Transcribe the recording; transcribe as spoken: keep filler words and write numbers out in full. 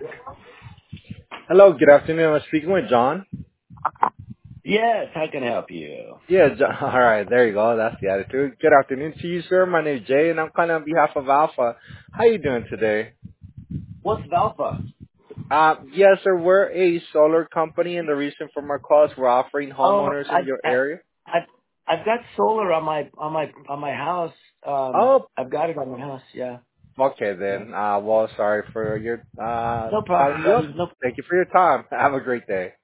Hello, good afternoon. I'm speaking with John. Yes, how can I help you? Yeah, John. All right, there you go. That's the attitude. Good afternoon to you, sir. My name is Jay, and I'm calling on behalf of Alpha. How you doing today? What's Valpa? Uh, yes, sir. We're a solar company, and the reason for my call is we're offering Oh, homeowners I, in your I, area. I, I've got solar on my, on my, on my house. Um, Oh, I've got it on my house. Yeah, okay yeah. then. Uh, well, sorry for your uh No problem, calling you buddy. up. No. Thank you for your time. Have a great day.